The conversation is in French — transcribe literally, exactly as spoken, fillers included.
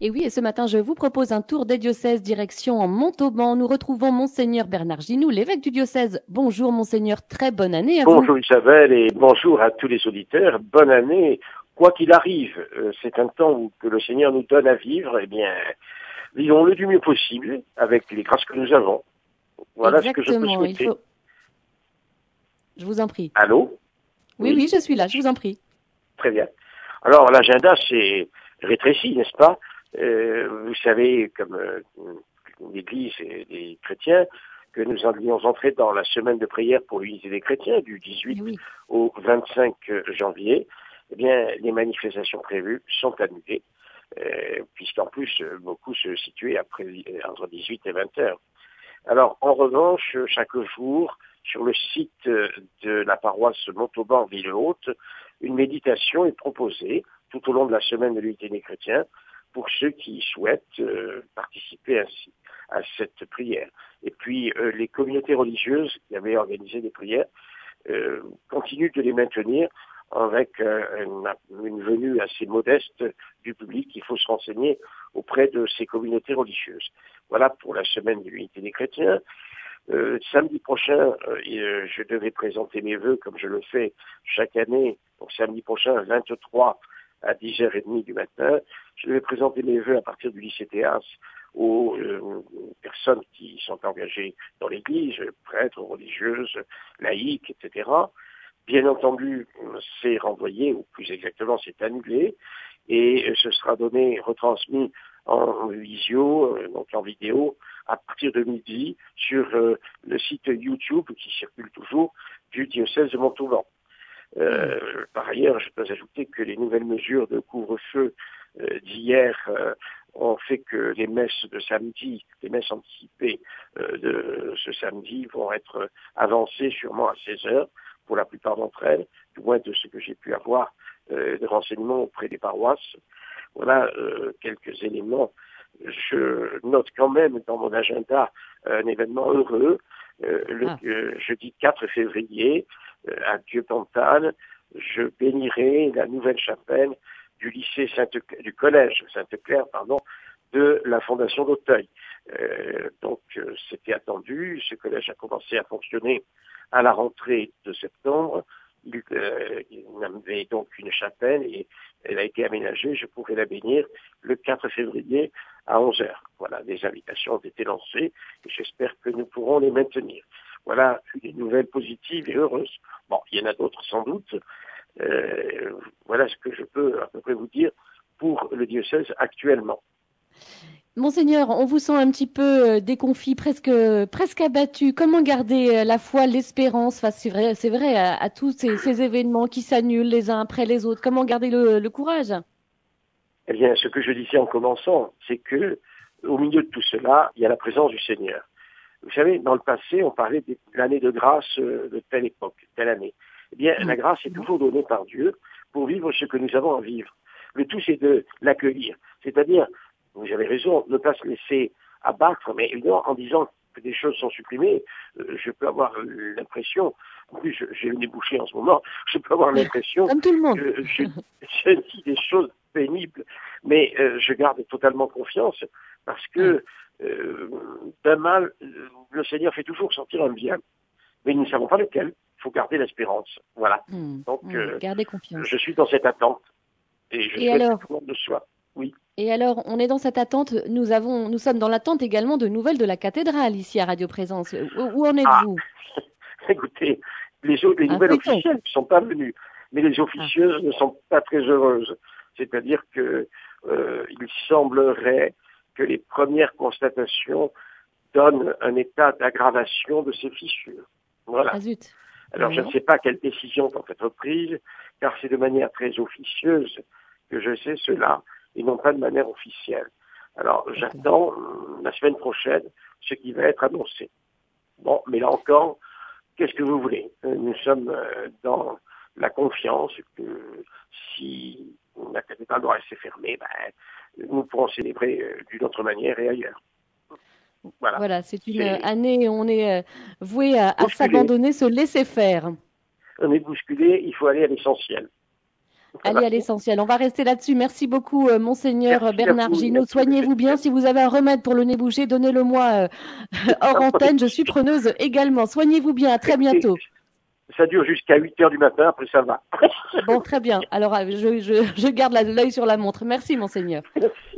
Et oui, et ce matin, je vous propose un tour des diocèses direction en Montauban. Nous retrouvons Monseigneur Bernard Ginoux, l'évêque du diocèse. Bonjour Monseigneur, très bonne année à vous. Bonjour Isabelle et bonjour à tous les auditeurs. Bonne année. Quoi qu'il arrive, euh, c'est un temps où, que le Seigneur nous donne à vivre. Eh bien, vivons-le du mieux possible avec les grâces que nous avons. Voilà ce que je peux Exactement, il souhaiter. faut... Je vous en prie. Allô? Oui, Oui? oui, je suis là, je vous en prie. Très bien. Alors, l'agenda, c'est rétréci, n'est-ce pas? Euh, vous savez, comme euh, l'Église et les chrétiens, que nous allions entrer dans la semaine de prière pour l'unité des chrétiens du dix-huit Eh oui, au vingt-cinq janvier. Eh bien, les manifestations prévues sont annulées, euh, puisqu'en plus, euh, beaucoup se situaient après, euh, entre dix-huit et vingt heures. Alors, en revanche, chaque jour, sur le site de la paroisse Montauban Ville-Haute, une méditation est proposée tout au long de la semaine de l'unité des chrétiens pour ceux qui souhaitent euh, participer ainsi à cette prière. Et puis, euh, les communautés religieuses qui avaient organisé des prières euh, continuent de les maintenir avec euh, une, une venue assez modeste du public. Il faut se renseigner auprès de ces communautés religieuses. Voilà pour la semaine de l'unité des chrétiens. Euh, samedi prochain, euh, je devais présenter mes vœux comme je le fais chaque année. Donc samedi prochain, vingt-trois à dix heures trente du matin, je devais présenter mes vœux à partir du lycée Théas aux euh, personnes qui sont engagées dans l'Église, prêtres, religieuses, laïcs, et cetera. Bien entendu, c'est renvoyé, ou plus exactement, c'est annulé, et ce sera donné, retransmis en visio, euh, donc en vidéo, à partir de midi, sur euh, le site YouTube qui circule toujours du diocèse de Montauban. Euh, mmh. Par ailleurs, je peux ajouter que les nouvelles mesures de couvre-feu euh, d'hier euh, ont fait que les messes de samedi, les messes anticipées euh, de ce samedi vont être avancées sûrement à seize heures pour la plupart d'entre elles, du moins de ce que j'ai pu avoir euh, de renseignements auprès des paroisses. Voilà euh, quelques éléments. Je note quand même dans mon agenda un événement heureux. Euh, le ah. euh, jeudi quatre février, euh, à Dieu-Pantale, je bénirai la nouvelle chapelle du lycée Sainte du collège Sainte-Claire, pardon, de la Fondation d'Auteuil. Euh, donc euh, c'était attendu. Ce collège a commencé à fonctionner à la rentrée de septembre. Il, euh, il avait donc une chapelle et elle a été aménagée. Je pourrai la bénir le quatre février à onze heures. Voilà, des invitations ont été lancées et j'espère que nous pourrons les maintenir. Voilà une nouvelle positive et heureuse. Bon, il y en a d'autres sans doute. Euh, voilà ce que je peux à peu près vous dire pour le diocèse actuellement. Monseigneur, on vous sent un petit peu euh, déconfit, presque, presque abattu. Comment garder euh, la foi, l'espérance face, c'est vrai, c'est vrai, à, à tous ces, ces événements qui s'annulent les uns après les autres? Comment garder le, le courage? Eh bien, ce que je disais en commençant, c'est que au milieu de tout cela, il y a la présence du Seigneur. Vous savez, dans le passé, on parlait de l'année de grâce de telle époque, telle année. Eh bien, la grâce est toujours donnée par Dieu pour vivre ce que nous avons à vivre. Le tout, c'est de l'accueillir. C'est-à-dire, vous avez raison, ne pas se laisser abattre, mais évidemment, en disant que des choses sont supprimées, euh, je peux avoir l'impression, en plus, j'ai le nez bouché en ce moment, je peux avoir l'impression Comme tout le monde. que je, je dis des choses pénibles, mais euh, je garde totalement confiance parce que euh, d'un mal, le Seigneur fait toujours sortir un bien, mais nous ne savons pas lequel. Il faut garder l'espérance. Voilà. Mmh, Donc, mmh, euh, gardez confiance. je suis dans cette attente et je Et souhaite alors, que tout le monde le soit. Oui. et alors, on est dans cette attente. Nous avons, nous sommes dans l'attente également de nouvelles de la cathédrale ici à Radio Présence. Où, où en Ah, êtes-vous? écoutez, les, autres, les Un nouvelles feuilleton. officielles ne sont pas venues, mais les Ah, officieuses ne sont pas très heureuses. C'est-à-dire que euh, il semblerait que les premières constatations donnent un état d'aggravation de ces fissures. Voilà. ah zut. Alors, je ne Oui. sais pas quelles décisions vont être prises, car c'est de manière très officieuse que je sais cela, et non pas de manière officielle. Alors, D'accord. j'attends euh, la semaine prochaine ce qui va être annoncé. Bon, mais là encore, qu'est-ce que vous voulez? Euh, Nous sommes euh, dans la confiance que si la cathédrale doit rester fermée, ben, nous pourrons célébrer euh, d'une autre manière et ailleurs. Voilà. Voilà, c'est une C'est année où on est euh, voué à, à bousculé. s'abandonner, se laisser faire. On est bousculé, il faut aller à l'essentiel. Allez à l'essentiel. On va rester là-dessus. Merci beaucoup, euh, Monseigneur Merci à Bernard vous. Ginaud. Merci, Soignez-vous bien. Si vous avez un remède pour le nez bouché, donnez-le moi euh, hors antenne. Je suis preneuse également. Soignez-vous bien. À très Écoutez, bientôt. ça dure jusqu'à huit heures du matin, après ça va. Bon, très bien. Alors, euh, je, je, je garde l'œil sur la montre. Merci, Monseigneur.